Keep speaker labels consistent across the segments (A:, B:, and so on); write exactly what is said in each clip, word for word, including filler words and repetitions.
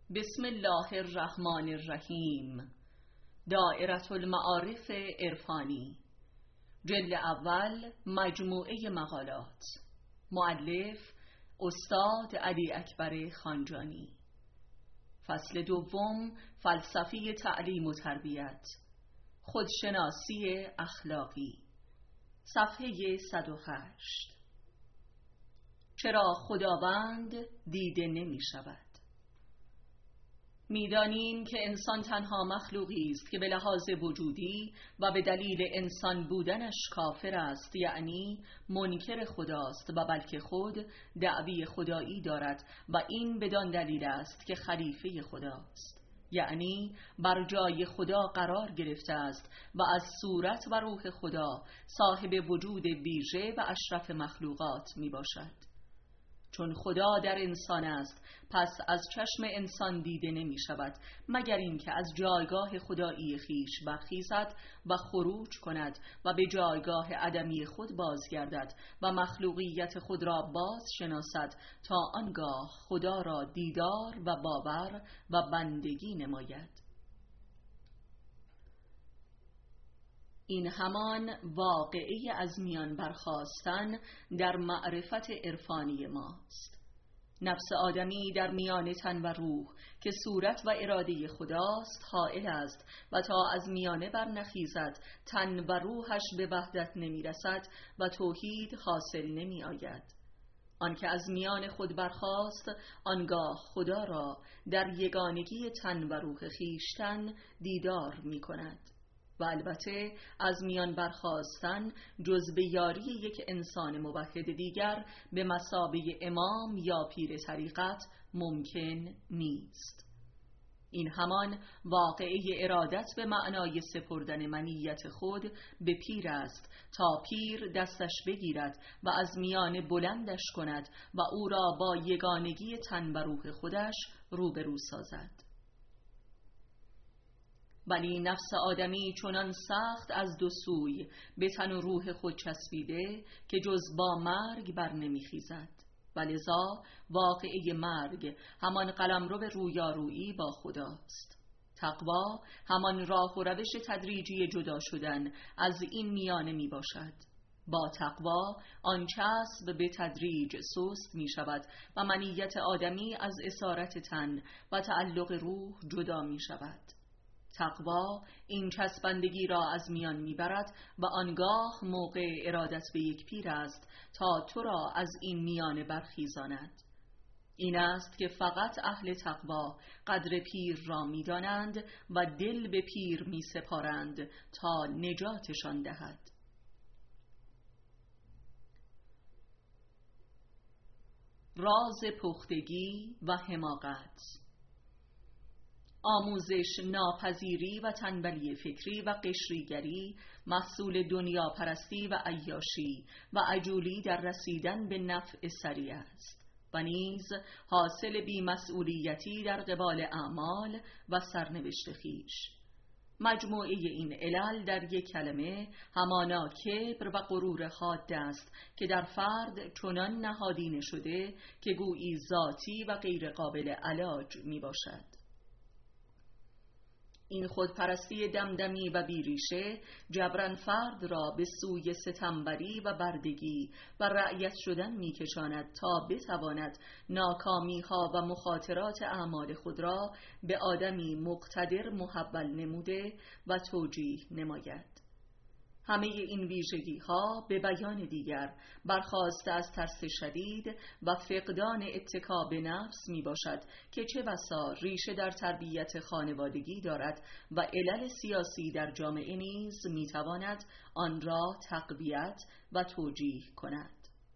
A: بسم الله الرحمن الرحیم. دائره المعارف عرفانی، جلد اول، مجموعه مقالات. مؤلف استاد علی اکبر خانجانی. فصل دوم، فلسفه تعلیم و تربیت، خودشناسی اخلاقی. صفحه صد و هشت. چرا خداوند دیده نمی شود؟ می‌دانیم که انسان تنها مخلوقی است که به لحاظ وجودی و به دلیل انسان بودنش کافر است، یعنی منکر خداست و بلکه خود دعوی خدایی دارد و این بدان دلیل است که خلیفه خداست، یعنی بر جای خدا قرار گرفته است و از صورت و روح خدا صاحب وجود ویژه و اشرف مخلوقات می باشد. چون خدا در انسان است، پس از چشم انسان دیده نمی شود مگر اینکه از جایگاه خدایی خیش برخیزد و خروج کند و به جایگاه عدمی خود بازگردد و مخلوقیت خود را باز شناسد تا آنگاه خدا را دیدار و باور و بندگی نماید. این همان واقعه از میان برخاستن در معرفت عرفانی ماست. نفس آدمی در میان تن و روح که صورت و اراده خداست حائل است و تا از میانه برنخیزد تن و روحش به وحدت نمی رسد و توحید حاصل نمی آید. آنکه از میان خود برخاست آنگاه خدا را در یگانگی تن و روح خیشتن دیدار می کند. و البته از میان برخاستن جز به یاری یک انسان موحد دیگر به مثابه امام یا پیر طریقت ممکن نیست. این همان واقعه ارادت به معنای سپردن منیت خود به پیر است تا پیر دستش بگیرد و از میان بلندش کند و او را با یگانگی تن و روح خودش روبرو سازد. ولی نفس آدمی چنان سخت از دو سوی به تن و روح خود چسبیده که جز با مرگ بر نمیخیزد و لذا واقعه مرگ همان قلمرو رویارویی با خداست. تقوا همان راه و روش تدریجی جدا شدن از این میانه می باشد. با تقوا آن چسب به تدریج سست می شود و منیت آدمی از اسارت تن و تعلق روح جدا می شود. تقوا این چسبندگی را از میان میبرد و آنگاه موقع ارادت به یک پیر است تا تو را از این میانه برخیزاند. این است که فقط اهل تقوا قدر پیر را میدانند و دل به پیر میسپارند تا نجاتشان دهد. راز پختگی و حماقت. آموزش ناپذیری و تنبلی فکری و قشریگری محصول دنیا پرستی و عیاشی و عجولی در رسیدن به نفع سریع است و نیز حاصل بی‌مسئولیتی در قبال اعمال و سرنوشت خویش. مجموعه این علل در یک کلمه همانا کبر و غرور حاد است که در فرد چنان نهادینه شده که گویی ذاتی و غیر قابل علاج می باشد. این خودپرستی دمدمی و بیریشه جبران فرد را به سوی ستمبری و بردگی و رعیت شدن میکشاند تا بتواند ناکامی ها و مخاطرات اعمال خود را به آدمی مقتدر محول نموده و توجیه نماید. همه این ویژگی ها به بیان دیگر برخاسته از ترس شدید و فقدان اتکا به نفس می باشد که چه بسا ریشه در تربیت خانوادگی دارد و علل سیاسی در جامعه نیز می تواند آن را تقویت و توجیه کند.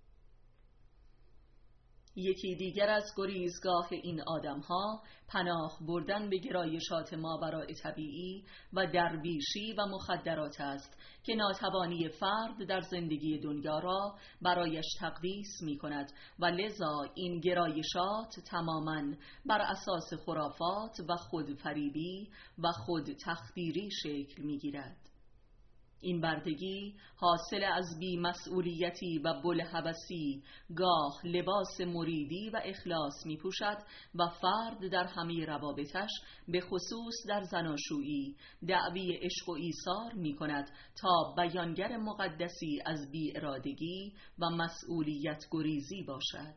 A: یکی دیگر از گریزگاه این آدم‌ها پناه بردن به گرایشات ماوراء طبیعی و درویشی و مخدرات است که ناتوانی فرد در زندگی دنیا را برایش تقدیس می کند و لذا این گرایشات تماماً بر اساس خرافات و خودفریبی و خود تخدیری شکل می گیرد. این بردگی حاصل از بی‌مسئولیتی و بوالهوسی، گاه لباس مریدی و اخلاص می پوشد و فرد در همه روابطش به خصوص در زناشویی دعوی عشق و ایثار می کند تا بیانگر مقدسی از بی‌ارادگی و مسئولیت گریزی باشد.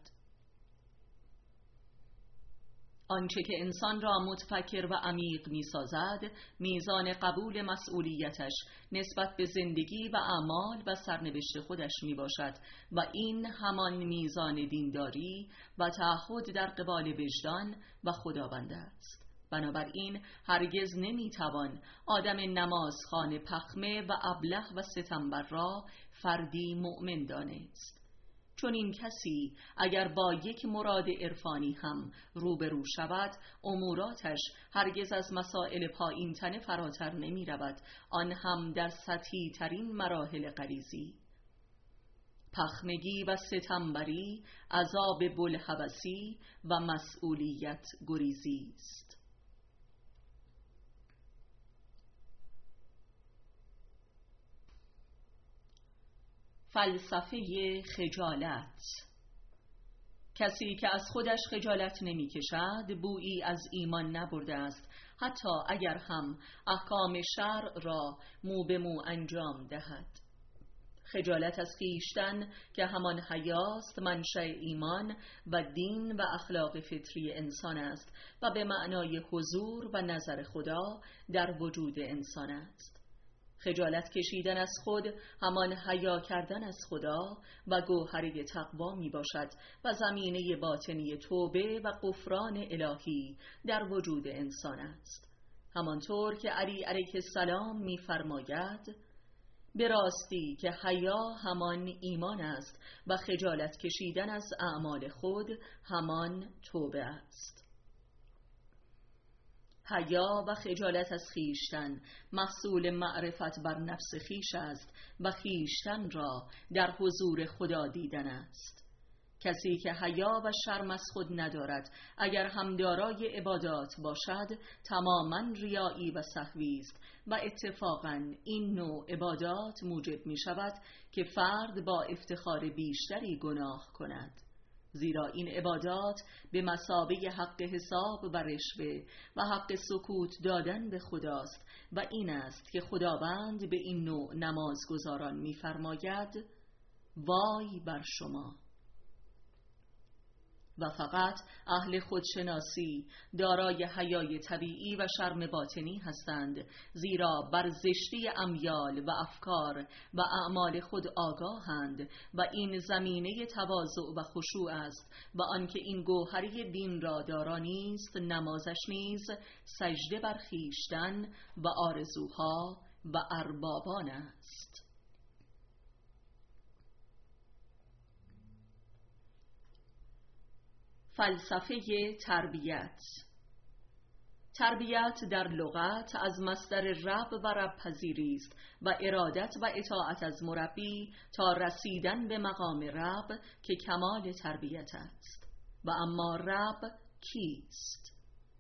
A: آنچه که انسان را متفکر و عمیق می سازد، میزان قبول مسئولیتش نسبت به زندگی و اعمال و سرنوشت خودش می باشد و این همان میزان دینداری و تعهد در قبال وجدان و خداوند است. بنابراین هرگز نمی توان آدم نمازخوان پخمه و ابله و ستمبر را فردی مؤمن دانست، چون این کسی اگر با یک مراد عرفانی هم روبرو شود، اموراتش هرگز از مسائل پایین تنه فراتر نمی رود، آن هم در سطحی ترین مراحل غریزی. پخمگی و ستمبری عذاب بوالهوسی و مسئولیت گریزی است. فلسفه خجالت. کسی که از خودش خجالت نمی کشد بویی از ایمان نبرده است، حتی اگر هم احکام شرع را مو به مو انجام دهد. خجالت از خویشتن که همان حیاست منشأ ایمان و دین و اخلاق فطری انسان است و به معنای حضور و نظر خدا در وجود انسان است. خجالت کشیدن از خود همان حیا کردن از خدا و گوهره تقوا می باشد و زمینه باطنی توبه و غفران الهی در وجود انسان است. همانطور که علی علیه السلام می فرماید: به راستی که حیا همان ایمان است و خجالت کشیدن از اعمال خود همان توبه است. حیا و خجالت از خیشتن محصول معرفت بر نفس خیش است و خیشتن را در حضور خدا دیدن است. کسی که حیا و شرم از خود ندارد، اگر هم دارای عبادات باشد، تماماً ریایی و سهوی است و اتفاقاً این نوع عبادات موجب می شود که فرد با افتخار بیشتری گناه کند، زیرا این عبادات به مثابه حق حساب و رشوه و حق سکوت دادن به خداست و این است که خداوند به این نوع نمازگزاران می‌فرماید: وای بر شما. و فقط اهل خودشناسی دارای حیای طبیعی و شرم باطنی هستند، زیرا بر زشتی امیال و افکار و اعمال خود آگاهند و این زمینه تواضع و خشوع است و آنکه این گوهری دین را دارا نیست، نمازش نیز سجده بر خویشتن و آرزوها و اربابان است. فلسفه تربیت. تربیت در لغت از مصدر رب و رب پذیری است و ارادت و اطاعت از مربی تا رسیدن به مقام رب که کمال تربیت است. و اما رب کیست؟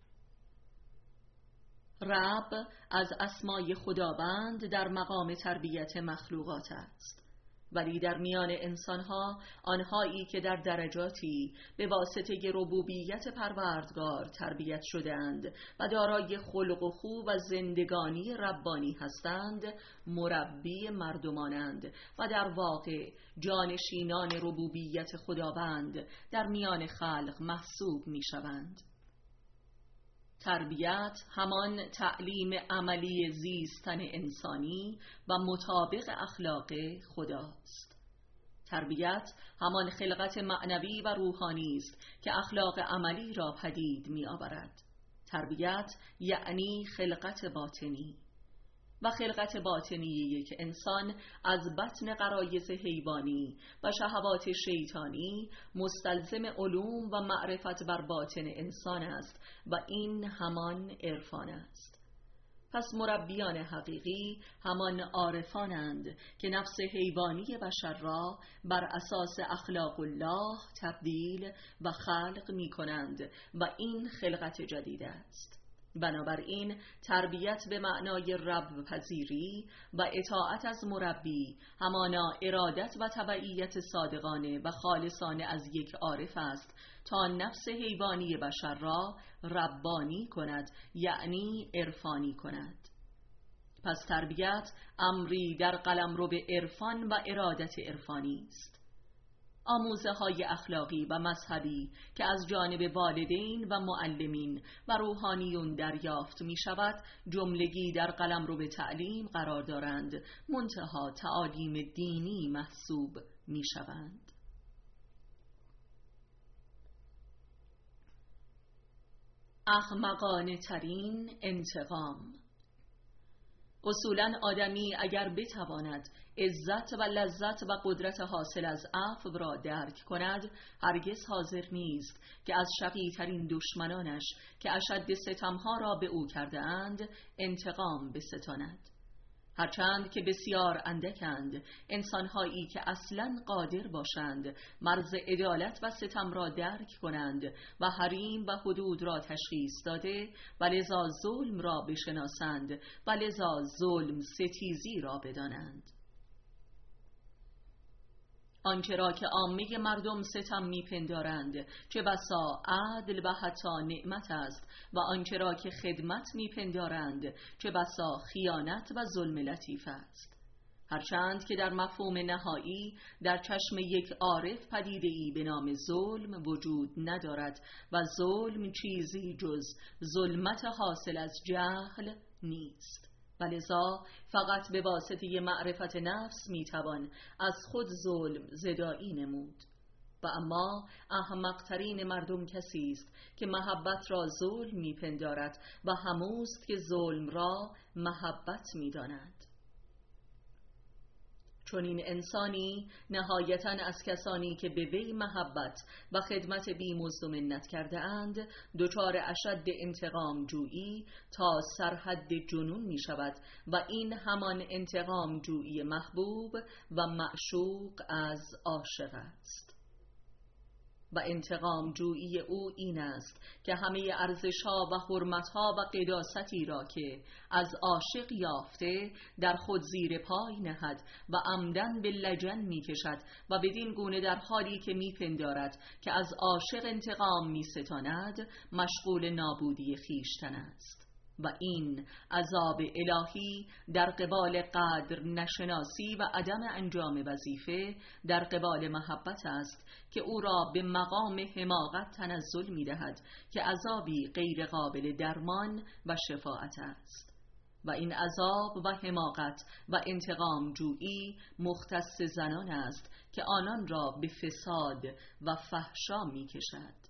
A: رب از اسمای خداوند در مقام تربیت مخلوقات است، ولی در میان انسانها آنهایی که در درجاتی به واسطه ربوبیت پروردگار تربیت شده‌اند و دارای خلق و خو و زندگانی ربانی هستند، مربی مردمانند و در واقع جانشینان ربوبیت خداوند در میان خلق محسوب می شوند. تربیت همان تعلیم عملی زیستن انسانی و مطابق اخلاق خداست. تربیت همان خلقت معنوی و روحانی است که اخلاق عملی را پدید می آورد. تربیت یعنی خلقت باطنی و خلقت باطنی یک انسان از بطن غرایز حیوانی و شهوات شیطانی مستلزم علوم و معرفت بر باطن انسان است و این همان عرفان است. پس مربیان حقیقی همان عارفانند که نفس حیوانی بشر را بر اساس اخلاق الله تبدیل و خلق می کنند و این خلقت جدید است. بنابراین تربیت به معنای رب پذیری و اطاعت از مربی همانا ارادت و تبعیت صادقانه و خالصانه از یک عارف است تا نفس حیوانی بشر را ربانی کند، یعنی عرفانی کند. پس تربیت امری در قلمرو به عرفان و ارادت عرفانی است. آموزه های اخلاقی و مذهبی که از جانب والدین و معلمین و روحانیون دریافت می شود جملگی در قلمرو به تعلیم قرار دارند، منتها تعالیم دینی محسوب می شوند. احمقانه ترین انتقام. اصولاً آدمی اگر بتواند عزت و لذت و قدرت حاصل از عفو را درک کند، هرگز حاضر نیست که از شقی ترین دشمنانش که اشد ستمها را به او کرده اند انتقام بستاند. هرچند که بسیار اندکند انسانهایی که اصلاً قادر باشند مرز عدالت و ستم را درک کنند و حریم و حدود را تشخیص داده و لذا ظلم را بشناسند و لذا ظلم ستیزی را بدانند. آنچه را که عامه مردم ستم میپندارند چه بسا عدل و حتی نعمت است و آنچه را که خدمت میپندارند چه بسا خیانت و ظلم لطیف است. هرچند که در مفهوم نهایی در چشم یک عارف پدیده‌ای به نام ظلم وجود ندارد و ظلم چیزی جز ظلمت حاصل از جهل نیست، ولذا فقط به واسطه معرفت نفس میتوان از خود ظلم زدایی نمود. و اما احمق‌ترین مردم کسی است که محبت را ظلم میپندارد و هموست که ظلم را محبت میداند. چون این انسانی نهایتاً از کسانی که به وی محبت و خدمت بی‌مزد و منت کرده اند دچار اشد انتقام جویی تا سرحد جنون می شود و این همان انتقام جویی محبوب و معشوق از عاشق است. و انتقام جویی او این است که همه ارزش‌ها و حرمت‌ها و قداستی را که از عاشق یافته در خود زیر پای نهد و عمدن به لجن می‌کشد و بدین گونه در حالی که می‌پندارد که از عاشق انتقام می‌ستاند مشغول نابودی خویشتن است. و این عذاب الهی در قبال قدر نشناسی و عدم انجام وظیفه در قبال محبت است که او را به مقام حماقت تنزل می دهد که عذابی غیر قابل درمان و شفاعت است. و این عذاب و حماقت و انتقام جویی مختص زنان است که آنان را به فساد و فحشا می کشد.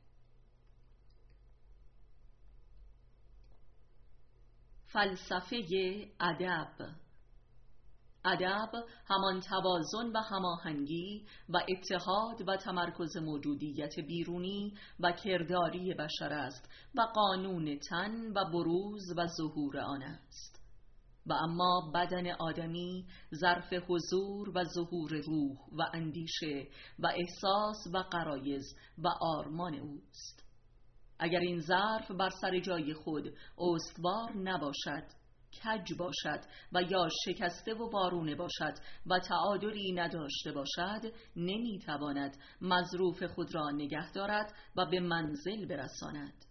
A: فلسفه ادب. ادب همان توازن و هماهنگی و اتحاد و تمرکز موجودیت بیرونی و کرداری بشر است و قانون تن و بروز و ظهور آن است. و اما بدن آدمی ظرف حضور و ظهور روح و اندیشه و احساس و غرایز و آرمان اوست. اگر این ظرف بر سر جای خود استوار نباشد، کج باشد و یا شکسته و وارونه باشد و تعادلی نداشته باشد، نمیتواند مظروف خود را نگه دارد و به منزل برساند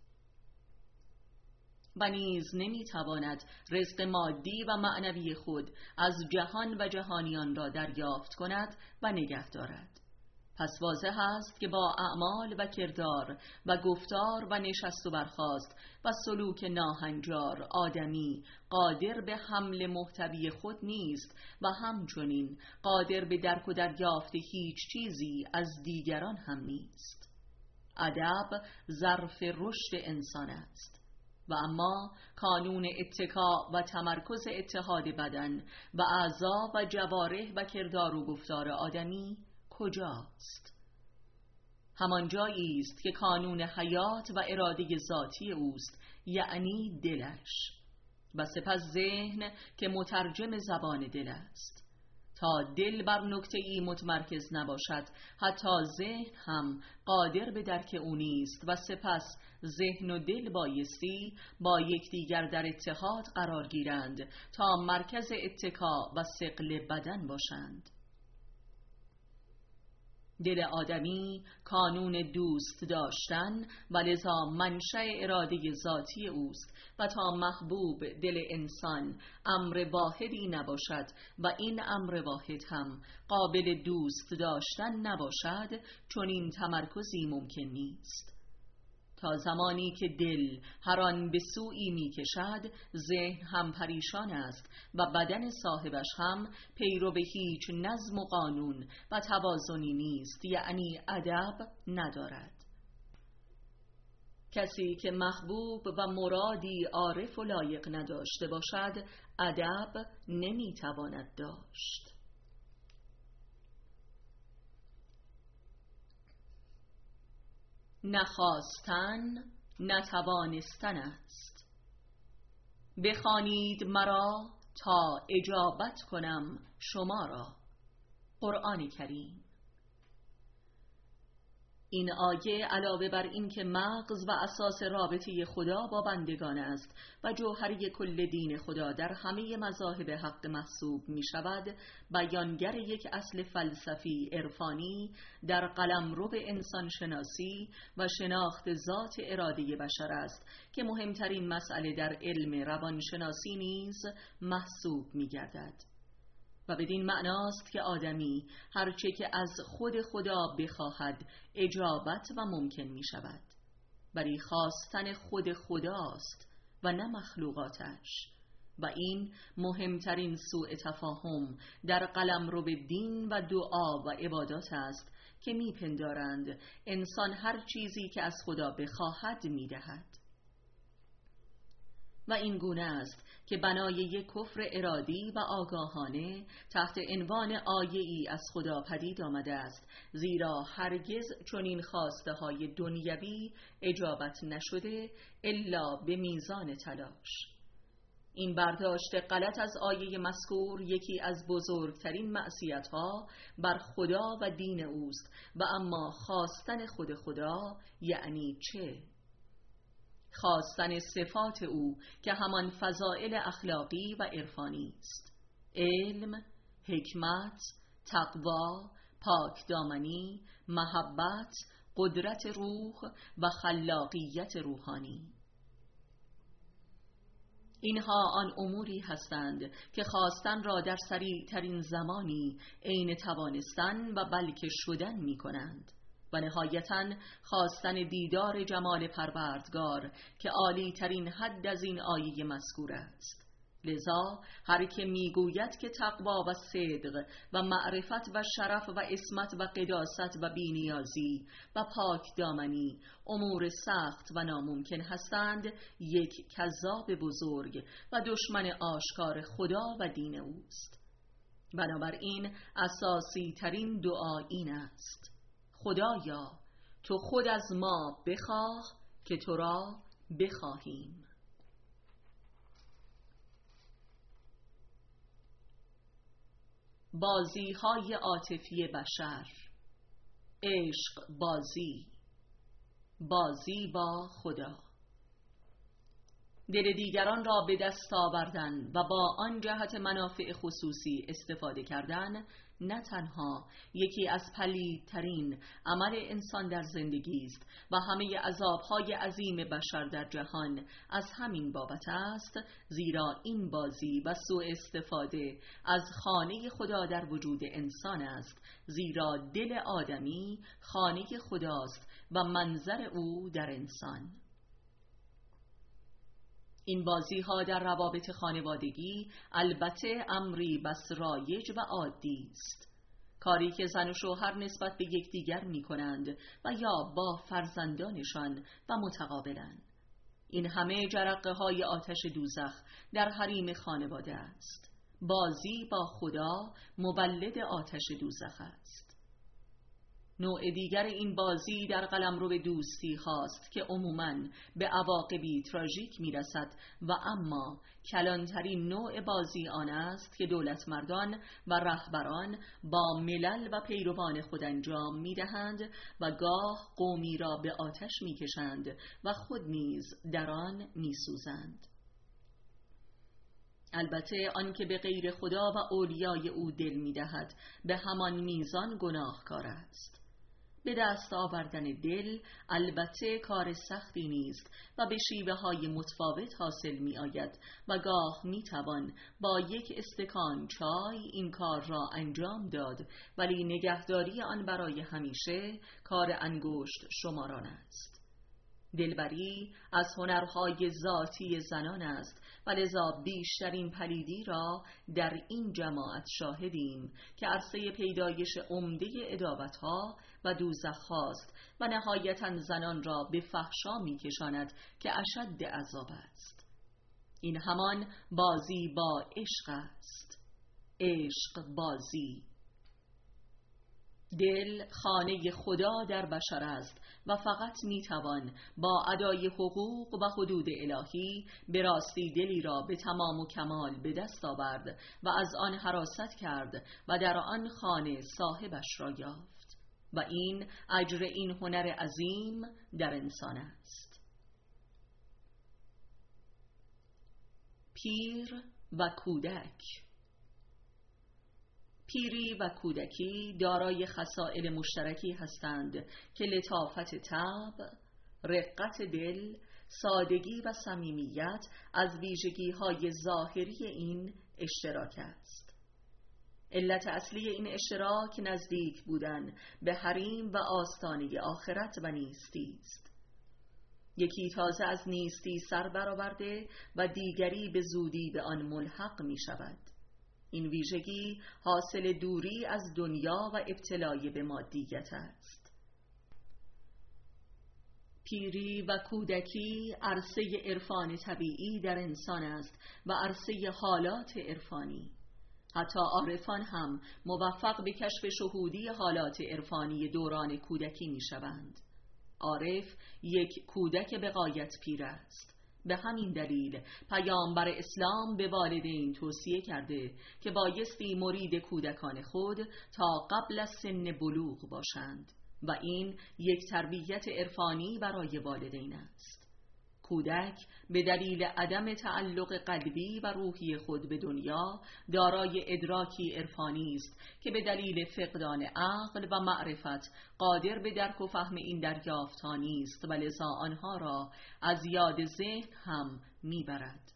A: و نیز نمیتواند رزق مادی و معنوی خود از جهان و جهانیان را دریافت کند و نگه دارد. پس واضح است که با اعمال و کردار و گفتار و نشست و برخاست و سلوک ناهنجار آدمی قادر به حمل محتوی خود نیست و همچنین قادر به درک و دریافت هیچ چیزی از دیگران هم نیست. ادب ظرف رشد انسان است. و اما کانون اتکا و تمرکز اتحاد بدن و اعضا و جوارح و کردار و گفتار آدمی کجاست؟ همان جایی است که کانون حیات و اراده ذاتی اوست، یعنی دلش، و سپس ذهن که مترجم زبان دل است. تا دل بر نکته‌ای متمرکز نباشد حتی ذهن هم قادر به درک او نیست و سپس ذهن و دل بایستی با یکدیگر در اتحاد قرار گیرند تا مرکز اتکا و ثقل بدن باشند. دل آدمی کانون دوست داشتن و لذا منشأ اراده ذاتی اوست و تا محبوب دل انسان امر واحدی نباشد و این امر واحد هم قابل دوست داشتن نباشد، چون این تمرکزی ممکن نیست. تا زمانی که دل هر آن به سویی می کشد، ذهن هم پریشان است و بدن صاحبش هم پیرو به هیچ نظم و قانون و توازنی نیست، یعنی ادب ندارد. کسی که محبوب و مرادی عارف و لایق نداشته باشد، ادب نمی تواند داشت. نخواستن نتوانستن است. بخوانید مرا تا اجابت کنم شما را. قرآن کریم. این آیه علاوه بر این که مغز و اساس رابطه خدا با بندگان است و جوهری کل دین خدا در همه مذاهب حق محسوب می شود، بیانگر یک اصل فلسفی عرفانی در قلمرو انسان شناسی و شناخت ذات اراده بشر است که مهمترین مسئله در علم روانشناسی نیز محسوب می گردد. و بدین معناست که آدمی هرچه که از خود خدا بخواهد اجابت و ممکن می شود، ولی خواستن خود خداست و نه مخلوقاتش، و این مهمترین سوء تفاهم در قلمرو دین و دعا و عبادات است که میپندارند انسان هر چیزی که از خدا بخواهد میدهد. و این گونه است که بنای یک کفر ارادی و آگاهانه تحت عنوان آیه‌ای از خدا پدید آمده است، زیرا هرگز چنین خواسته های دنیوی اجابت نشده الا به میزان تلاش. این برداشت غلط از آیه مذکور یکی از بزرگترین معصیت‌ها بر خدا و دین اوست، و اما خواستن خود خدا یعنی چه؟ خواستن صفات او که همان فضائل اخلاقی و عرفانی است: علم، حکمت، تقوا، پاکدامنی، محبت، قدرت روح و خلاقیت روحانی. اینها آن اموری هستند که خواستن را در سریع ترین زمانی عین توانستن و بلکه شدن می کنند. و نهایتاً خواستن دیدار جمال پروردگار که عالی ترین حد از این آیه مذکور است. لذا هر که میگوید که تقوا و صدق و معرفت و شرف و عصمت و قداست و بینیازی و پاک دامنی امور سخت و ناممکن هستند، یک کذاب بزرگ و دشمن آشکار خدا و دین اوست. بنابراین اساسی ترین دعا این است: خدایا تو خود از ما بخواه که تو را بخواهیم. بازی های عاطفی بشر، عشق بازی، بازی با خدا. دل دیگران را به دست آوردن و با آن جهت منافع خصوصی استفاده کردن نه تنها یکی از پلیدترین عمل انسان در زندگی است و همه عذابهای عظیم بشر در جهان از همین بابت است، زیرا این بازی و سوء استفاده از خانه خدا در وجود انسان است، زیرا دل آدمی خانه خداست و منظر او در انسان. این بازی ها در روابط خانوادگی البته امری بس رایج و عادی است، کاری که زن و شوهر نسبت به یکدیگر می کنند و یا با فرزندانشان و متقابلا. این همه جرقه های آتش دوزخ در حریم خانواده است. بازی با خدا مولد آتش دوزخ است. نوع دیگر این بازی در قلمرو دوستی خواست که عموماً به عواقبی تراژیک میرسد و اما کلانترین نوع بازی آن است که دولتمردان و رهبران با ملل و پیروان خود انجام میدهند و گاه قومی را به آتش میکشند و خود نیز در آن میسوزند. البته آنکه به غیر خدا و اولیای او دل می‌دهد به همان میزان گناهکار است. به دست آوردن دل البته کار سختی نیست و به شیوه‌های متفاوت حاصل می‌آید و گاه می‌توان با یک استکان چای این کار را انجام داد، ولی نگهداری آن برای همیشه کار انگشت شماران است. دلبری از هنرهای ذاتی زنان است و لذا بیشترین پلیدی را در این جماعت شاهدیم که عرصه پیدایش عمده عداوت‌ها و دوزخ‌هاست و نهایتاً زنان را به فحشا می‌کشاند که اشد عذاب است. این همان بازی با عشق است. عشق بازی. دل خانه خدا در بشر است و فقط میتوان با ادای حقوق و حدود الهی به راستی دلی را به تمام و کمال به دست آورد و از آن حراست کرد و در آن خانه صاحبش را یافت و این اجر این هنر عظیم در انسان است. پیر و کودک. پیری و کودکی دارای خصائل مشترکی هستند که لطافت طبع، رقت دل، سادگی و صمیمیت از ویژگی‌های ظاهری این اشتراک است. علت اصلی این اشتراک نزدیک بودن به حریم و آستانه آخرت و نیستی است. یکی تازه از نیستی سر برآورده و دیگری به زودی به آن ملحق می شود. این ویژگی حاصل دوری از دنیا و ابتلای به مادیت است. پیری و کودکی عرصه عرفان طبیعی در انسان است و عرصه حالات عرفانی. حتی عارفان هم موفق به کشف شهودی حالات عرفانی دوران کودکی می شوند. عارف یک کودک به غایت پیر است. به همین دلیل پیامبر اسلام به والدین توصیه کرده که بایستی مرید کودکان خود تا قبل از سن بلوغ باشند و این یک تربیت عرفانی برای والدین است. کودک به دلیل عدم تعلق قلبی و روحی خود به دنیا دارای ادراکی عرفانی است که به دلیل فقدان عقل و معرفت قادر به درک و فهم این دریافت‌ها نیست و لذا آنها را از یاد ذهن هم میبرد.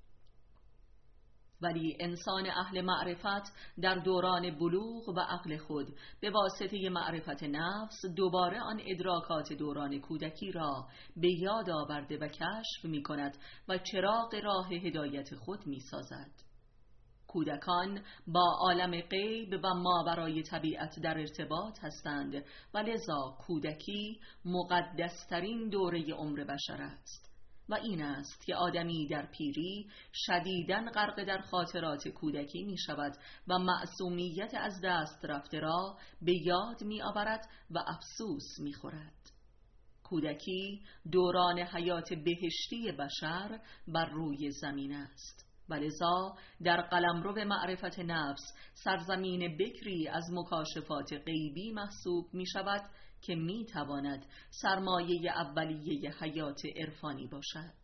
A: ولی انسان اهل معرفت در دوران بلوغ و عقل خود به واسطه معرفت نفس دوباره آن ادراکات دوران کودکی را به یاد آورده و کشف می کند و چراغ راه هدایت خود می سازد. کودکان با عالم غیب و ماورای طبیعت در ارتباط هستند و لذا کودکی مقدسترین دوره عمر بشر است. و این است که آدمی در پیری شدیداً غرق در خاطرات کودکی می شود و معصومیت از دست رفته را به یاد می آورد و افسوس می خورد. کودکی دوران حیات بهشتی بشر بر روی زمین است و لذا در قلمرو معرفت نفس سرزمین بکری از مکاشفات غیبی محسوب می شود که می تواند سرمایه اولیه حیات عرفانی باشد.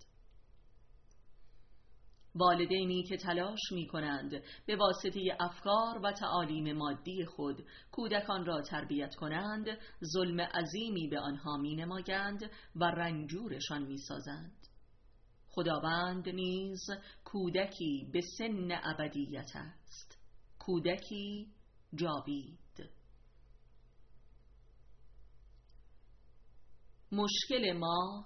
A: والدینی که تلاش می کنند به واسطه افکار و تعالیم مادی خود کودکان را تربیت کنند، ظلم عظیمی به آنها می نمایند و رنجورشان می سازند. خداوند نیز کودکی به سن ابدیت است، کودکی جاوید. مشکل ما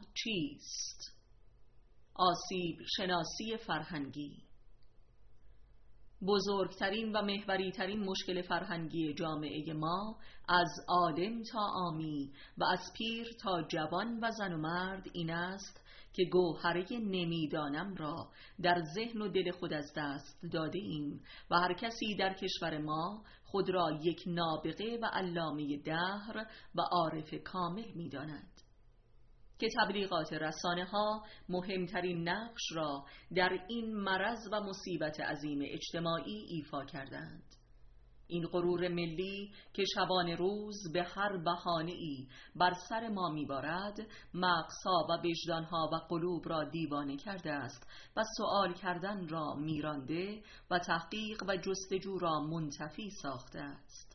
A: چیست؟ آسیب شناسی فرهنگی. بزرگترین و محوریترین مشکل فرهنگی جامعه ما از آدم تا عامی و از پیر تا جوان و زن و مرد این است که گوهره نمیدانم را در ذهن و دل خود از دست داده ایم و هر کسی در کشور ما خود را یک نابغه و علامه دهر و عارف کامل می داند که تبلیغات رسانه ها مهمترین نقش را در این مرض و مصیبت عظیم اجتماعی ایفا کردند. این غرور ملی که شبانه روز به هر بهانه‌ای بر سر ما می‌بارد، مغزها و وجدانها و قلوب را دیوانه کرده است و سؤال کردن را میرانده و تحقیق و جستجو را منتفی ساخته است.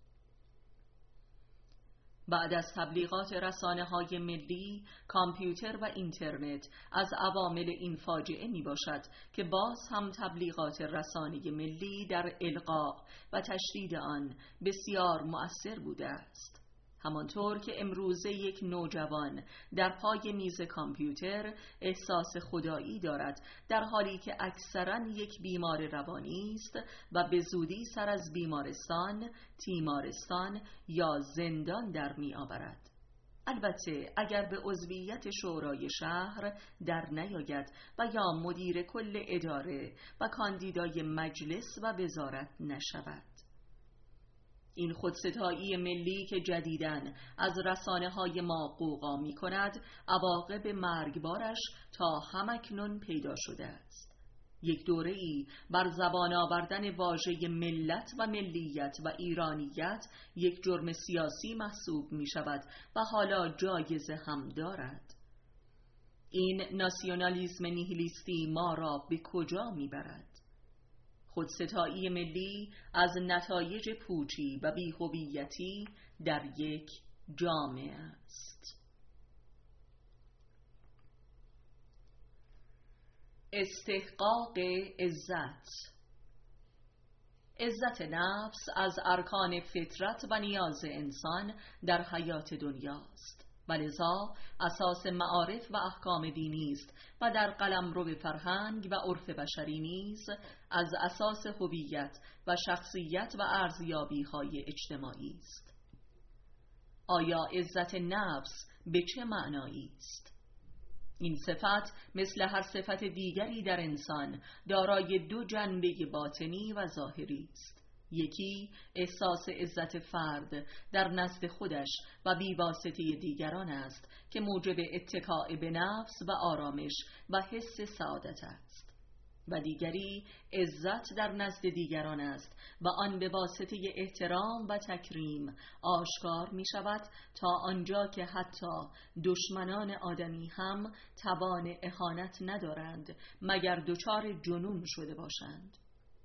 A: بعد از تبلیغات رسانه‌های ملی، کامپیوتر و اینترنت از عوامل این فاجعه می باشد که باز هم تبلیغات رسانه ملی در القاء و تشدید آن بسیار مؤثر بوده است. همانطور که امروزه یک نوجوان در پای میز کامپیوتر احساس خدایی دارد، در حالی که اکثراً یک بیمار روانی است و به زودی سر از بیمارستان، تیمارستان یا زندان در می آورد. البته اگر به عضویت شورای شهر در نیاید و یا مدیر کل اداره و کاندیدای مجلس و وزارت نشود. این خودستایی ملی که جدیداً از رسانه های ما قوقا می کند، عواقب مرگبارش تا همکنون پیدا شده است. یک دوره‌ای بر زبان آوردن واژه ملت و ملیت و ایرانیت یک جرم سیاسی محسوب می شود و حالا جایزه هم دارد. این ناسیونالیسم نیهیلیستی ما را به کجا می برد؟ خودستایی ملی از نتایج پوچی و بی‌هویتی در یک جامعه است. استحقاق عزت. عزت نفس از ارکان فطرت و نیاز انسان در حیات دنیاست و لذا اساس معارف و احکام دینی است و در قلمرو فرهنگ و عرف بشری نیز از اساس هویت و شخصیت و ارزیابی‌های اجتماعی است. آیا عزت نفس به چه معنایی است؟ این صفت مثل هر صفت دیگری در انسان دارای دو جنبه باطنی و ظاهری است. یکی احساس عزت فرد در نزد خودش و بیواسطه دیگران است که موجب اتکاء به نفس و آرامش و حس سعادت است، و دیگری عزت در نزد دیگران است و آن به واسطه احترام و تکریم آشکار می شود تا آنجا که حتی دشمنان آدمی هم توان اهانت ندارند مگر دچار جنون شده باشند.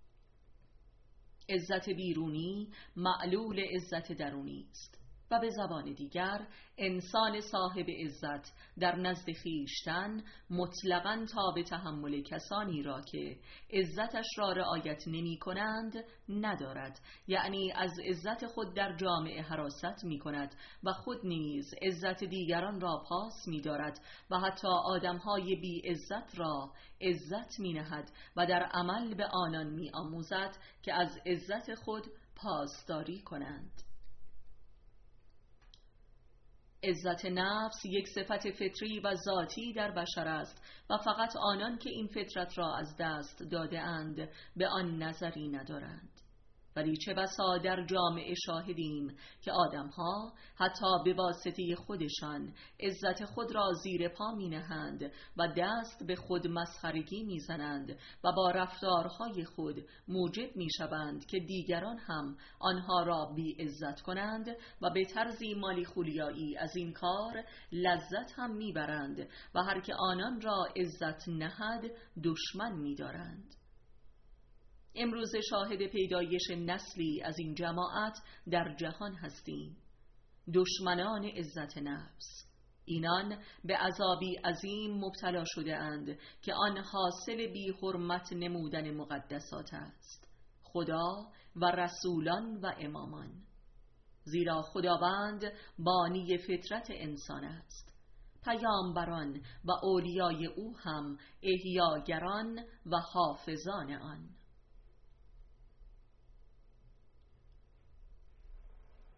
A: عزت بیرونی معلول عزت درونی است و به زبان دیگر انسان صاحب عزت در نزد خویشتن مطلقاً تاب تحمل کسانی را که عزتش را رعایت نمی کنند ندارد، یعنی از عزت خود در جامعه حراست می کند و خود نیز عزت دیگران را پاس می دارد و حتی آدمهای بی عزت را عزت می نهد و در عمل به آنان می آموزد که از عزت خود پاسداری کنند. عزت نفس یک صفت فطری و ذاتی در بشر است و فقط آنان که این فطرت را از دست داده اند به آن نظری ندارند. ولی چه بسا در جامعه شاهدیم که آدمها حتی به واسطه خودشان عزت خود را زیر پا می نهند و دست به خود مسخرگی می زنند و با رفتارهای خود موجب می شوند که دیگران هم آنها را بی عزت کنند و به طرزی مالی خولیایی از این کار لذت هم می برند و هر که آنان را عزت نهد دشمن می دارند. امروز شاهد پیدایش نسلی از این جماعت در جهان هستیم، دشمنان عزت نفس. اینان به عذابی عظیم مبتلا شده اند که آن حاصل بی حرمت نمودن مقدسات است، خدا و رسولان و امامان. زیرا خداوند بانی فطرت انسان است، پیامبران و اولیای او هم احیاگران و حافظان آن.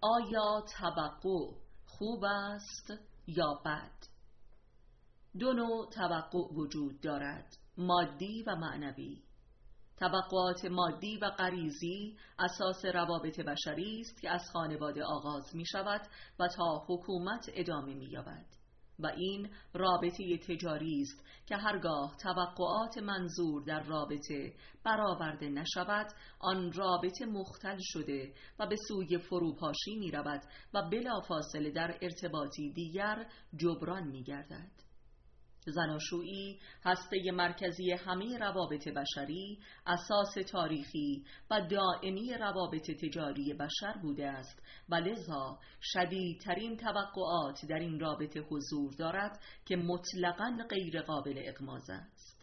A: آیا توقع خوب است یا بد؟ دو نوع توقع وجود دارد، مادی و معنوی. توقعات مادی و غریزی اساس روابط بشری است که از خانواده آغاز می شود و تا حکومت ادامه می یابد و این رابطه تجاری است که هرگاه توقعات منظور در رابطه برآورده نشود، آن رابطه مختل شده و به سوی فروپاشی می رود و بلافاصله در ارتباطی دیگر جبران می گردد. زناشویی هسته مرکزی همه روابط بشری، اساس تاریخی و دائمی روابط تجاری بشر بوده است و لذا شدیدترین توقعات در این رابطه حضور دارد که مطلقاً غیر قابل اغماض است.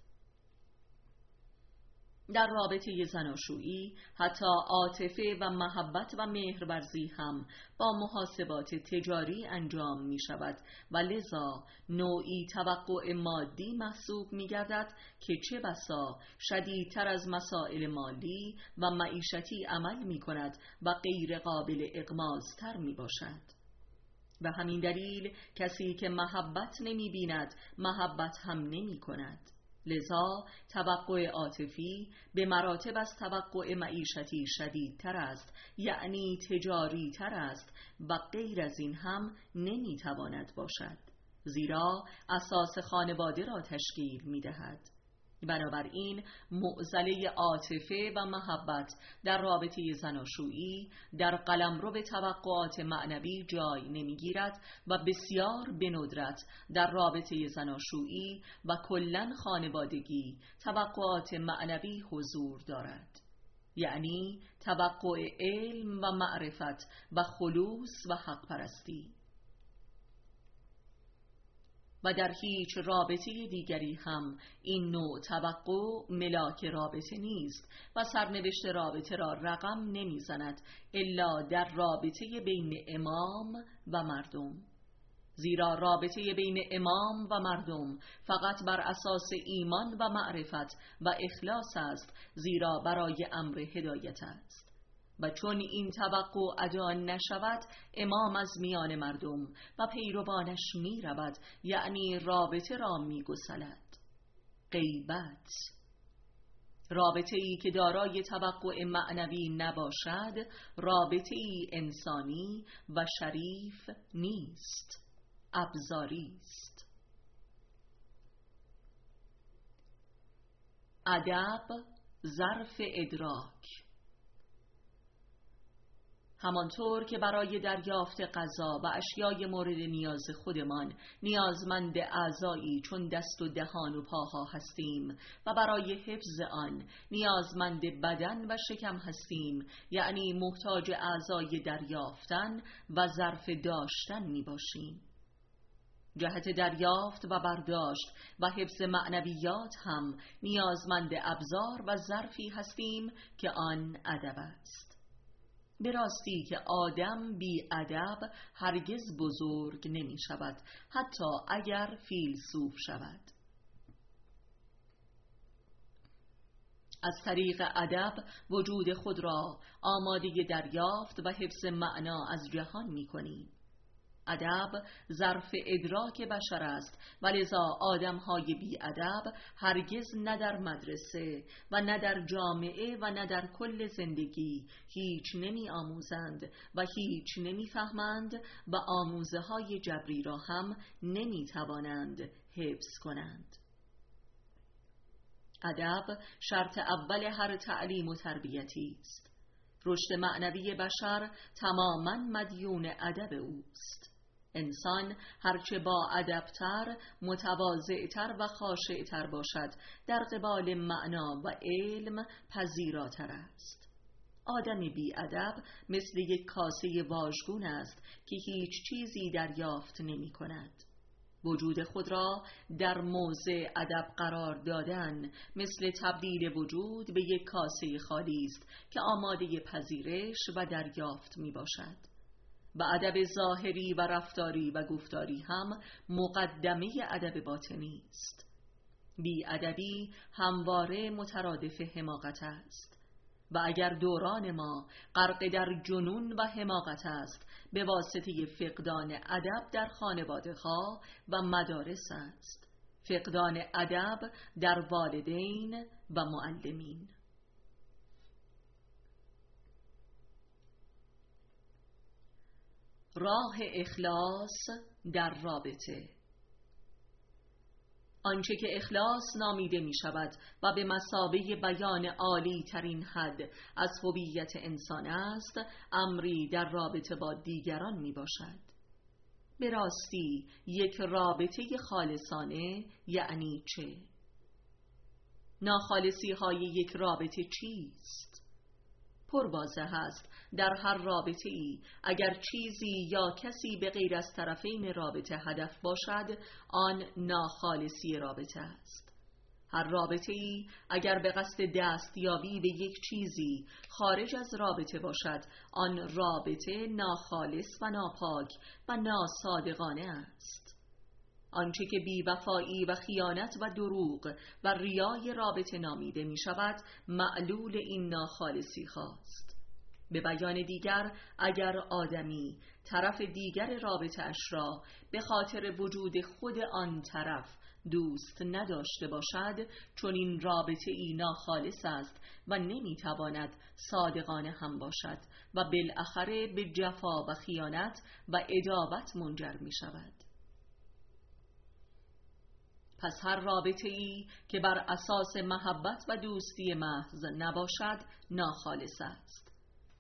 A: در رابطه زناشویی حتی عاطفه و محبت و مهرورزی هم با محاسبات تجاری انجام می شود و لذا نوعی توقع مادی محسوب می گردد که چه بسا شدیدتر از مسائل مالی و معیشتی عمل می کند و غیر قابل اغماض‌تر می باشد. و همین دلیل کسی که محبت نمی بیند محبت هم نمی کند. لذا توقع عاطفی به مراتب از توقع معیشتی شدیدتر است، یعنی تجاری تر است و غیر از این هم نمیتواند باشد، زیرا اساس خانواده را تشکیل میدهد. بنابراین معضله عاطفه و محبت در رابطه زناشویی در قلمرو به توقعات معنوی جای نمیگیرد و بسیار به ندرت در رابطه زناشویی و کلاً خانوادگی توقعات معنوی حضور دارد، یعنی توقع علم و معرفت و خلوص و حق پرستی. و در هیچ رابطه دیگری هم این نوع توقع ملاک رابطه نیست و سرنوشت رابطه را رقم نمیزند الا در رابطه بین امام و مردم، زیرا رابطه بین امام و مردم فقط بر اساس ایمان و معرفت و اخلاص است، زیرا برای امر هدایت است. و چون این توقع ادا نشود، امام از میان مردم و پیروانش می رود، یعنی رابطه را می گسلد. غیبت، رابطه ای که دارای توقع معنوی نباشد، رابطه ای انسانی و شریف نیست، ابزاری است. ادب ظرف ادراک. همانطور که برای دریافت غذا و اشیای مورد نیاز خودمان نیازمند اعضایی چون دست و دهان و پاها هستیم و برای حفظ آن نیازمند بدن و شکم هستیم، یعنی محتاج اعضای دریافتن و ظرف داشتن می باشیم. جهت دریافت و برداشت و حفظ معنویات هم نیازمند ابزار و ظرفی هستیم که آن ادب است. به راستی که آدم بی ادب هرگز بزرگ نمی شود، حتی اگر فیلسوف شود. از طریق ادب وجود خود را آماده دریافت و حفظ معنا از جهان می کنیم. ادب ظرف ادراک بشر است و لذا آدم‌های بی ادب هرگز نه در مدرسه و نه در جامعه و نه در کل زندگی هیچ نمی آموزند و هیچ نمی فهمند و آموزه های جبری را هم نمی توانند حفظ کنند. ادب شرط اول هر تعلیم و تربیتی است. رشد معنوی بشر تماماً مدیون ادب اوست. انسان هرچه با ادبتر، متواضعتر و خاشعتر باشد، در قبال معنا و علم پذیراتر است. آدم بی ادب مثل یک کاسه واژگون است که هیچ چیزی دریافت نمی کند. وجود خود را در موضع ادب قرار دادن مثل تبدیل وجود به یک کاسه خالی است که آماده پذیرش و دریافت می باشد. و ادب ظاهری و رفتاری و گفتاری هم مقدمه ادب باطنی است. بی ادبی همواره مترادف حماقت است. و اگر دوران ما غرق در جنون و حماقت است، به واسطه فقدان ادب در خانواده‌ها و مدارس است، فقدان ادب در والدین و معلمین. راه اخلاص در رابطه. آنچه که اخلاص نامیده می شود و به مثابه بیان عالی ترین حد از هویت انسان است، امری در رابطه با دیگران می باشد. به راستی یک رابطه خالصانه یعنی چه؟ ناخالصی های یک رابطه چیست؟ پرواضح است در هر رابطه ای اگر چیزی یا کسی به غیر از طرفین رابطه هدف باشد، آن ناخالصی رابطه است. هر رابطه ای اگر به قصد دستیابی به یک چیزی خارج از رابطه باشد، آن رابطه ناخالص و ناپاک و ناصادقانه است. آنچه که بی‌وفایی و خیانت و دروغ و ریای رابطه نامیده می شود، معلول این ناخالصی خواست. به بیان دیگر، اگر آدمی طرف دیگر رابطه اش را به خاطر وجود خود آن طرف دوست نداشته باشد، چون این رابطه ای ناخالص است و نمی تواند صادقانه هم باشد و بالاخره به جفا و خیانت و عداوت منجر می شود. پس هر رابطه ای که بر اساس محبت و دوستی محض نباشد ناخالص است.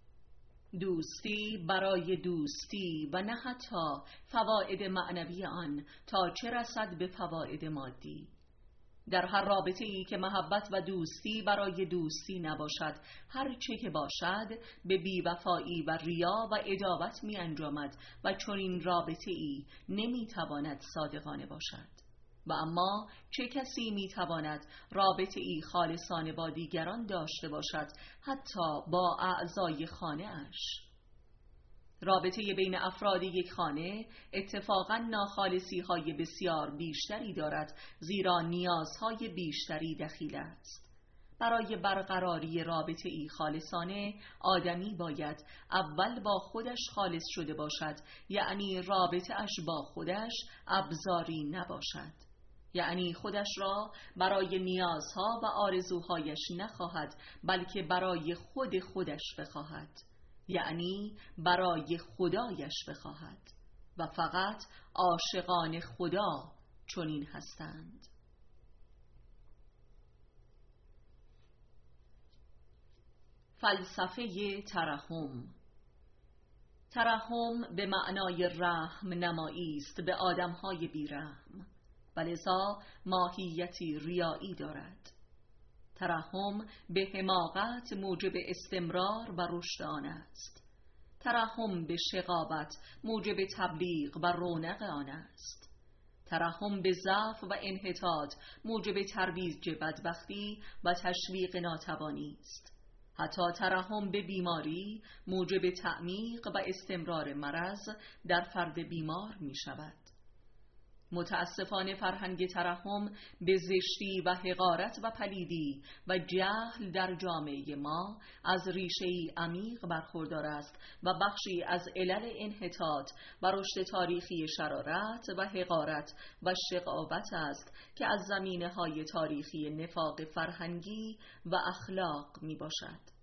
A: دوستی برای دوستی و نه حتی فواید معنوی آن تا چه رسد به فواید مادی. در هر رابطه ای که محبت و دوستی برای دوستی نباشد، هر چه که باشد به بی‌وفایی و ریا و عداوت می انجامد و چون این رابطه ای نمی تواند صادقانه باشد. و اما چه کسی می تواند رابطه ای خالصانه با دیگران داشته باشد، حتی با اعضای خانه اش؟ رابطه بین افراد یک خانه اتفاقاً ناخالصی های بسیار بیشتری دارد، زیرا نیازهای بیشتری دخیل است. برای برقراری رابطه ای خالصانه، آدمی باید اول با خودش خالص شده باشد، یعنی رابطه اش با خودش ابزاری نباشد، یعنی خودش را برای نیازها و آرزوهایش نخواهد، بلکه برای خود خودش بخواهد، یعنی برای خدایش بخواهد و فقط عاشقان خدا چنین هستند. فلسفه ترحم. ترحم به معنای رحم نمایی است به آدمهای بیرحم، ولذا ماهیتی ریایی دارد. ترحم به حماقت موجب استمرار و رشد آن است. ترحم به شقاوت موجب تبلیغ و رونق آن است. ترحم به ضعف و انحطاط موجب ترویج بدبختی و تشویق ناتوانی است. حتی ترحم به بیماری موجب تعمیق و استمرار مرض در فرد بیمار می شود. متاسفانه فرهنگ ترحم به زشتی و حقارت و پلیدی و جهل در جامعه ما از ریشه‌ای عمیق برخوردار است و بخشی از علل انحطاط و رشد تاریخی شرارت و حقارت و شقاوت است که از زمینه‌های تاریخی نفاق فرهنگی و اخلاق می باشد.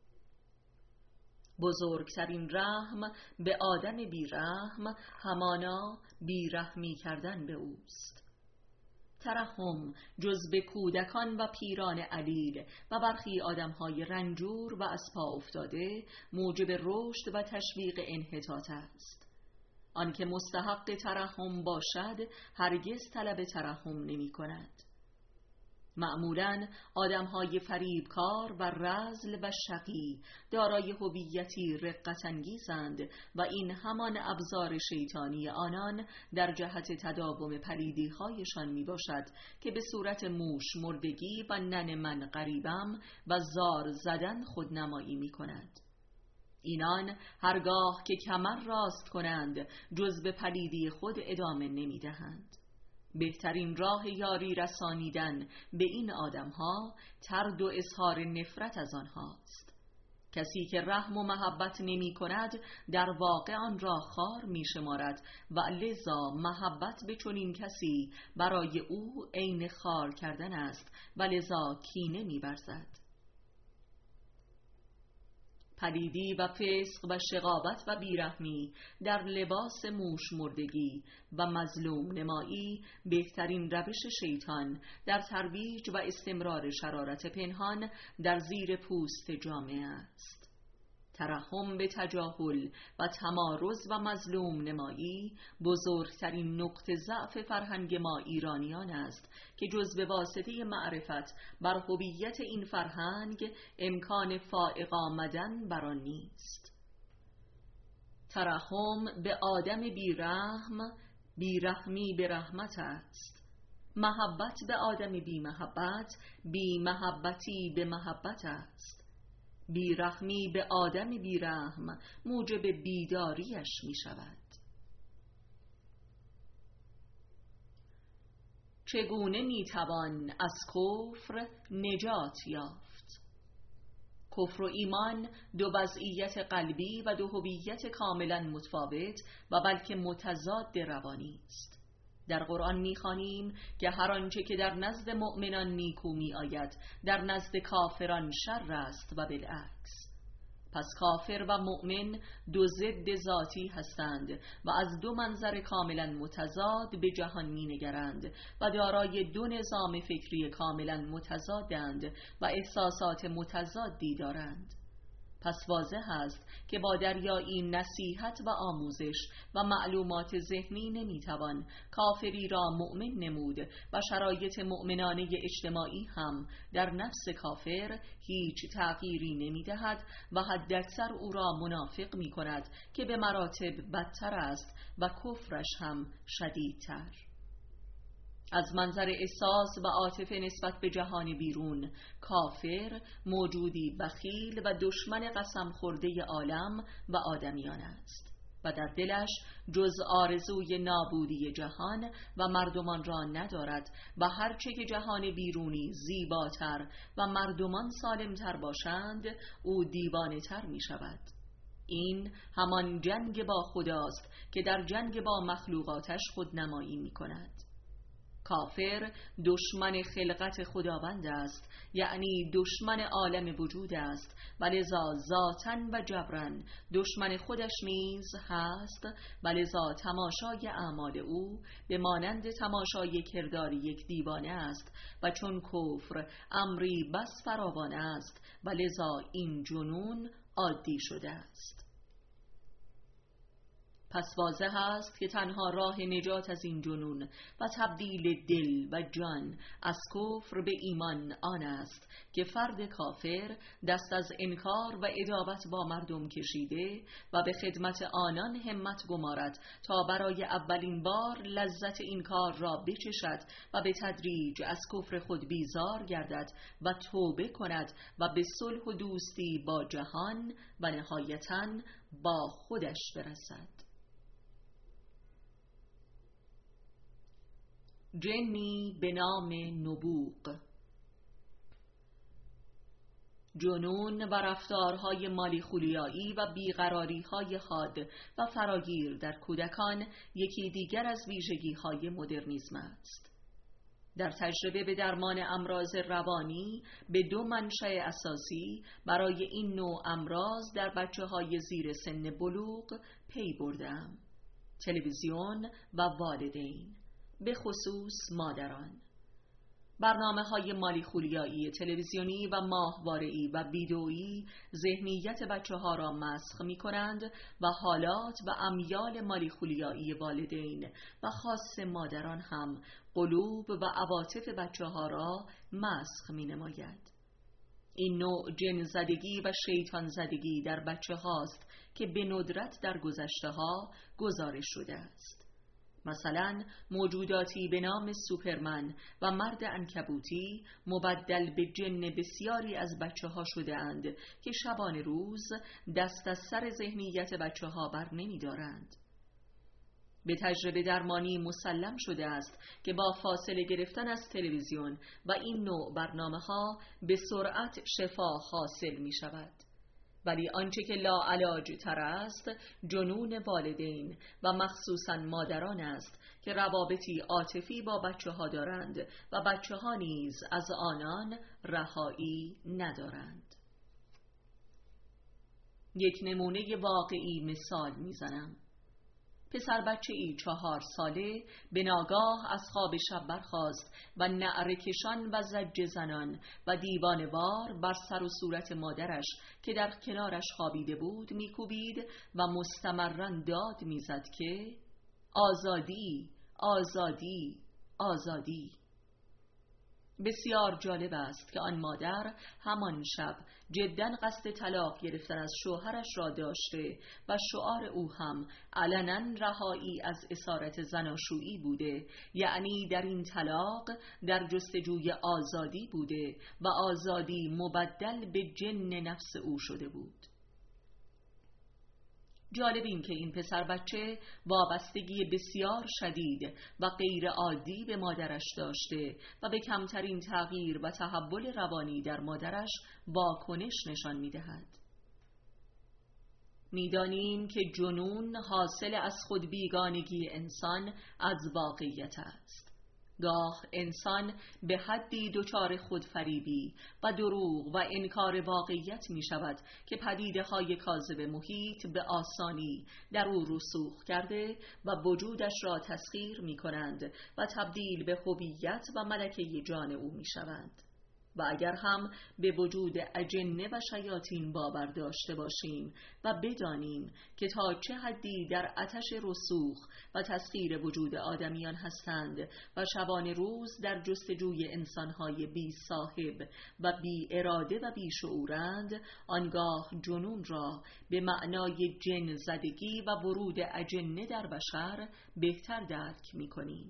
A: بزرگترین رحم به آدم بیرحم همانا بیرحمی کردن به اوست. ترحم جز به کودکان و پیران علیل و برخی آدمهای رنجور و از پا افتاده موجب رشد و تشویق انحطاط است. آنکه مستحق ترحم باشد هرگز طلب ترحم نمی کند. معمولاً آدم‌های فریبکار و رذل و شقی دارای هویتی رقت‌انگیزند و این همان ابزار شیطانی آنان در جهت تداوم پلیدی‌هایشان میباشد که به صورت موش مردگی و نن من غریبم و زار زدن خودنمایی می‌کند. اینان هرگاه که کمر راست کنند جز به پلیدی خود ادامه نمی‌دهند. بهترین راه یاری رسانیدن به این آدم‌ها طرد و اظهار نفرت از آنهاست. کسی که رحم و محبت نمی کند در واقع آن را خار می شمارد و لذا محبت به چنین کسی برای او عین خار کردن است و لذا کینه می ورزد. پلیدی و فسق و شقاوت و بیرحمی در لباس موش مردگی و مظلوم نمایی بهترین روش شیطان در ترویج و استمرار شرارت پنهان در زیر پوست جامعه است. ترحم به تجاهل و تمارض و مظلوم نمایی بزرگترین نقطه ضعف فرهنگ ما ایرانیان است که جز به واسطه معرفت بر هویت این فرهنگ امکان فائق آمدن بر آن نیست. ترحم به آدم بیرحم، بیرحمی به رحمت است. محبت به آدم بی محبت، بی محبتی به محبت است. بیرحمی به آدم بیرحم موجب بیداریش می شود. چگونه می توان از کفر نجات یافت؟ کفر و ایمان دو وضعیت قلبی و دو هویت کاملا متفاوت و بلکه متضاد روانی است. در قرآن می‌خوانیم که هر آنچه که در نزد مؤمنان نیکو می‌آید در نزد کافران شر است و بالعکس. پس کافر و مؤمن دو ضد ذاتی هستند و از دو منظر کاملا متضاد به جهان می‌نگرند و دارای دو نظام فکری کاملا متضادند و احساسات متضادی دارند. پس واضح است که با دریایی نصیحت و آموزش و معلومات ذهنی نمیتوان کافری را مؤمن نمود و شرایط مؤمنانه اجتماعی هم در نفس کافر هیچ تغییری نمیدهد و حداکثر او را منافق میکند که به مراتب بدتر است و کفرش هم شدیدتر. از منظر احساس و عاطفه نسبت به جهان بیرون، کافر موجودی بخیل و دشمن قسم خورده عالم و آدمیان است و در دلش جز آرزوی نابودی جهان و مردمان را ندارد و هرچه که جهان بیرونی زیباتر و مردمان سالمتر باشند او دیوانه تر می شود. این همان جنگ با خداست که در جنگ با مخلوقاتش خودنمایی می کند. کافر دشمن خلقت خداوند است، یعنی دشمن عالم وجود است و لذا ذاتاً و جبراً دشمن خودش نیز هست و لذا تماشای اعمال او به مانند تماشای کردار یک دیوانه است و چون کفر امری بس فراوان است و لذا این جنون عادی شده است. پس واضح است که تنها راه نجات از این جنون و تبدیل دل و جان از کفر به ایمان آن است که فرد کافر دست از انکار و عداوت با مردم کشیده و به خدمت آنان همت گمارد تا برای اولین بار لذت این کار را بچشد و به تدریج از کفر خود بیزار گردد و توبه کند و به صلح و دوستی با جهان و نهایتاً با خودش برسد. جنی به نام نبوغ. جنون و رفتارهای مالی خولیایی و بیقراریهای حاد و فراگیر در کودکان یکی دیگر از ویژگی‌های مدرنیسم است. در تجربه به درمان امراض روانی به دو منشأ اساسی برای این نوع امراض در بچه‌های زیر سن بلوغ پی بردم: تلویزیون و والدین، به خصوص مادران. برنامه‌های مالی خولیایی تلویزیونی و ماهواره‌ای و ویدئویی ذهنیت بچه‌ها را مسخ می‌کنند و حالات و امیال مالی خولیایی والدین و خاص مادران هم قلوب و عواطف بچه‌ها را مسخ می‌نماید. این نوع جن زدگی و شیطان زدگی در بچه هاست که به ندرت در گذشته ها گزارش شده است. مثلا موجوداتی به نام سوپرمن و مرد عنکبوتی مبدل به جن بسیاری از بچه ها شده اند که شبانه روز دست از سر ذهنیت بچه ها بر نمی دارند. به تجربه درمانی مسلم شده است که با فاصله گرفتن از تلویزیون و این نوع برنامه ها به سرعت شفا حاصل می شود. ولی آنچه که لاعلاج تر است جنون والدین و مخصوصاً مادران است که روابطی عاطفی با بچه ها دارند و بچه ها نیز از آنان رهایی ندارند. یک نمونه واقعی مثال میزنم. پسر بچه ای چهار ساله به ناگاه از خواب شب برخاست و نعره کشان و زجر زنان و دیوانه‌وار بر سر و صورت مادرش که در کنارش خوابیده بود میکوبید و مستمراً داد میزد که آزادی، آزادی، آزادی. بسیار جالب است که آن مادر همان شب جداً قصد طلاق گرفتن از شوهرش را داشته و شعار او هم علناً رهایی از اسارت زناشویی بوده، یعنی در این طلاق در جستجوی آزادی بوده و آزادی مبدل به جن نفس او شده بود. جالب این که این پسر بچه وابستگی بسیار شدید و غیر عادی به مادرش داشته و به کمترین تغییر و تحول روانی در مادرش واکنش نشان می‌دهد. می‌دانیم که جنون حاصل از خود بیگانگی انسان از واقعیت است. گاه انسان به حدی دچار خودفریبی و دروغ و انکار واقعیت می شود که پدیده های کاذب محیط به آسانی در او رسوخ کرده و وجودش را تسخیر می کنند و تبدیل به هویت و ملکه جان او می شوند. و اگر هم به وجود اجنه و شیاطین باور داشته باشیم و بدانیم که تا چه حدی در آتش رسوخ و تسخیر وجود آدمیان هستند و شبانه روز در جستجوی انسانهای بی صاحب و بی اراده و بی شعورند، آنگاه جنون را به معنای جن زدگی و ورود اجنه در بشر بهتر درک می کنیم.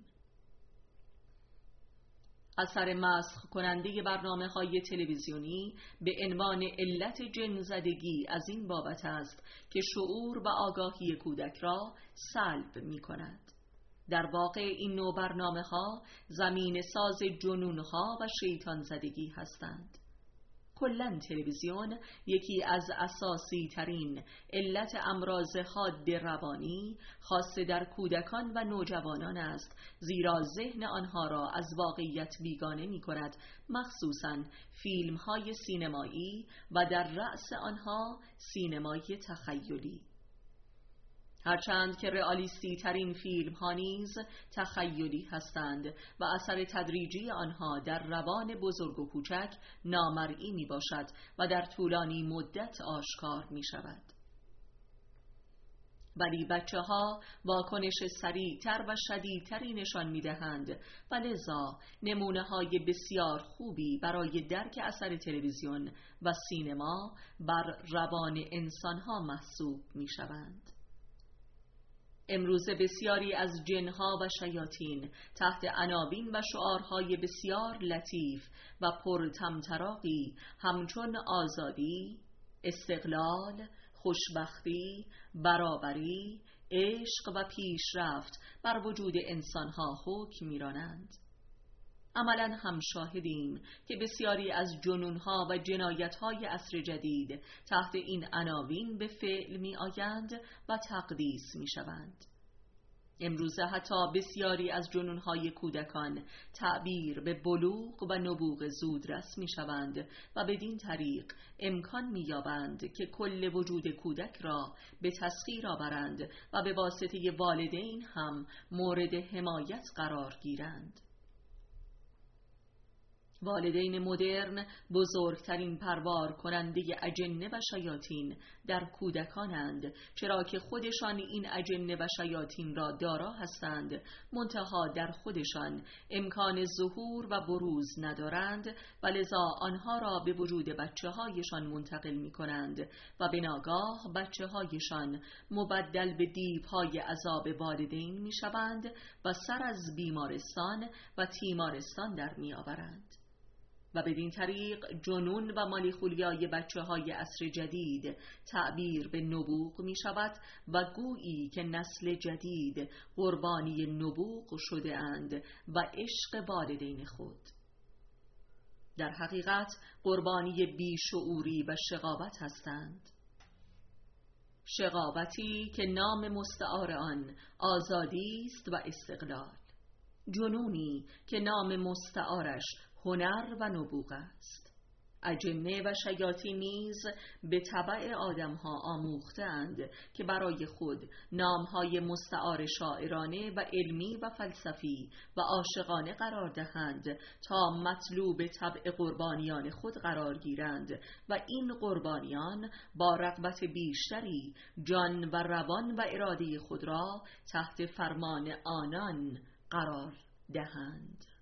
A: اثر مسخ کننده برنامه های تلویزیونی به عنوان علت جن زدگی از این بابت است که شعور و آگاهی کودک را سلب می کند. در واقع این نوع برنامه ها زمین ساز جنون ها و شیطان زدگی هستند. کلاً تلویزیون یکی از اساسی ترین علت امراض حاد روانی خاصه در کودکان و نوجوانان است، زیرا ذهن آنها را از واقعیت بیگانه می کند، مخصوصاً فیلم های سینمایی و در رأس آنها سینمای تخیلی. هرچند که رئالیستی ترین فیلم ها نیز تخیلی هستند و اثر تدریجی آنها در روان بزرگ و کوچک نامرئی می باشد و در طولانی مدت آشکار می شود. ولی بچه ها واکنش سریعتر و شدیدتری نشان می دهند و لذا نمونه های بسیار خوبی برای درک اثر تلویزیون و سینما بر روان انسان ها محسوب می شوند. امروزه بسیاری از جنها و شیاطین تحت عناوین و شعارهای بسیار لطیف و پرطمطراقی همچون آزادی، استقلال، خوشبختی، برابری، عشق و پیشرفت بر وجود انسانها حکم می‌رانند. عملاً هم شاهدیم که بسیاری از جنونها و جنایتهای عصر جدید تحت این عناوین به فعل می آیند و تقدیس می شوند. امروزه حتی بسیاری از جنونهای کودکان تعبیر به بلوغ و نبوغ زودرس می شوند و بدین طریق امکان می یابند که کل وجود کودک را به تسخیر آورند و به واسطه والدین هم مورد حمایت قرار گیرند. والدین مدرن بزرگترین پروار کننده اجنه و شیاطین در کودکانند، چرا که خودشان این اجنه و شیاطین را دارا هستند، منتها در خودشان امکان ظهور و بروز ندارند و لذا آنها را به وجود بچه هایشان منتقل می کنند و به ناگاه بچه هایشان مبدل به دیوهای عذاب والدین می شوند و سر از بیمارستان و تیمارستان در می آورند. و بدین طریق جنون و مالیخولیای بچه های عصر جدید تعبیر به نبوغ می شود و گویی که نسل جدید قربانی نبوغ شده اند و عشق والدین خود. در حقیقت قربانی بیشعوری و شقاوت هستند. شقاوتی که نام مستعار آن آزادی است و استقلال، جنونی که نام مستعارش هنر و نبوغ است. اجنه و شیاطین نیز به تبع آدمها آموختند که برای خود نامهای مستعار شاعرانه و علمی و فلسفی و عاشقانه قرار دهند تا مطلوب طبع قربانیان خود قرار گیرند و این قربانیان با رغبت بیشتری جان و روان و اراده خود را تحت فرمان آنان قرار دهند.